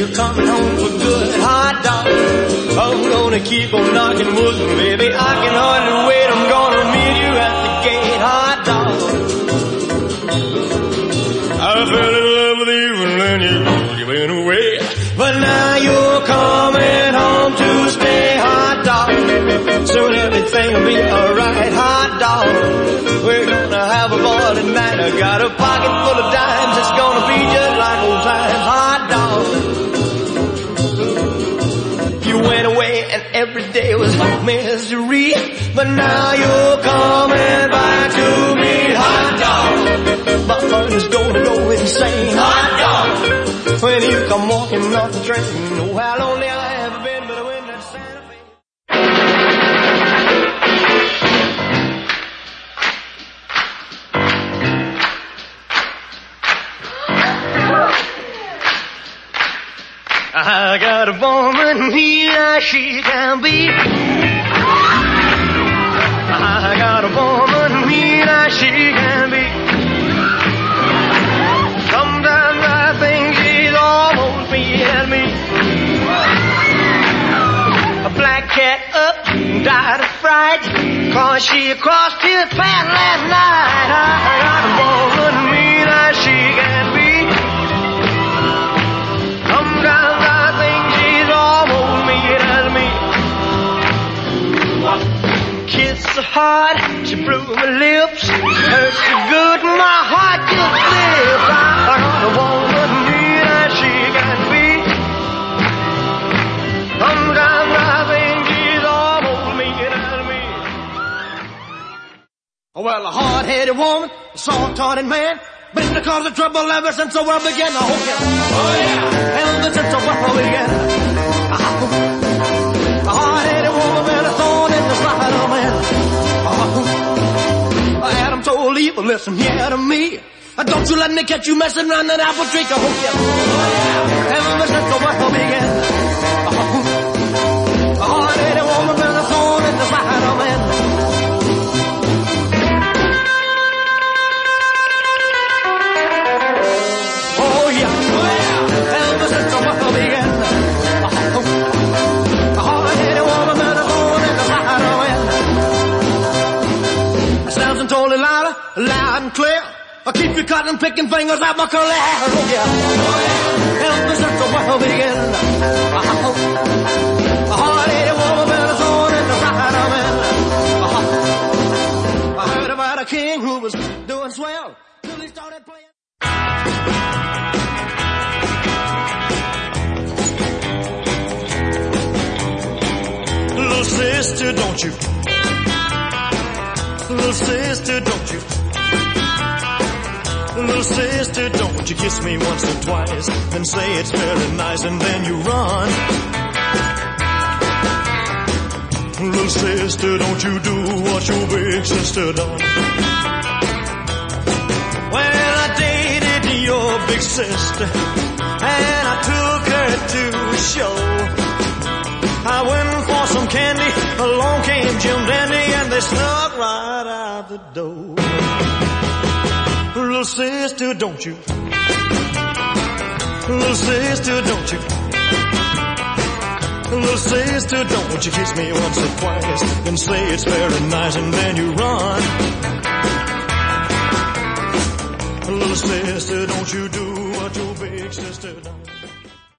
you're coming home for good, hot dog. I'm gonna keep on knocking wood, baby. I can hardly wait. I'm gonna meet you at the gate, hot dog. I fell in love with you and then you went away. But now you're coming home to stay, hot dog. Soon everything will be alright, hot dog. We're gonna have a ball tonight. I got a pocket full of dimes. It's gonna be just like old times, hot dog. You went away and every day was misery. But now you're coming back to me, hot dog. My heart is gonna go insane, hot dog. When you come walking off the train, you know how lonely I have been, but when that Santa Fe. I got a woman here, she can be. I got a woman here, she can be. Sometimes I think she's almost beat me. A black cat up, died of fright, 'cause she crossed his path last night. I got a woman here, she can be. Sometimes I think she's almost mean as me. Kissed so hard, she blew my lips. Hurt so good, my heart just slipped. I got a woman mean as she can be. Sometimes I think she's almost mean as me. Well, a hard-headed woman, a soft-hearted man, been the cause of trouble ever since the world began. I hope you, oh yeah, ever since the world began. A hard-headed woman been a thorn in the side of man. Adam told Eve, listen here to me. Don't you let me catch you messing around that apple tree. I hope you, oh yeah, ever since the world began. A hard-headed woman been a thorn in the side of man. Totally louder, loud and clear. I'll keep you cutting, picking fingers out my curly hair. Oh yeah, oh yeah. Ever since the world began. A hard-headed woman been a thorn in the side of man. I heard about a king who was doing swell till he started playing. Little sister, don't you? Little sister, don't you? Little sister, don't you kiss me once or twice and say it's very nice and then you run. Little sister, don't you do what your big sister done. Well, I dated your big sister and I took her to a show. I went for some candy, along came Jim Dandy, and they snuck right out the door. Little sister, don't you? Little sister, don't you? Little sister, don't you kiss me once or twice and say it's very nice and then you run. Little sister, don't you do what your big sister done.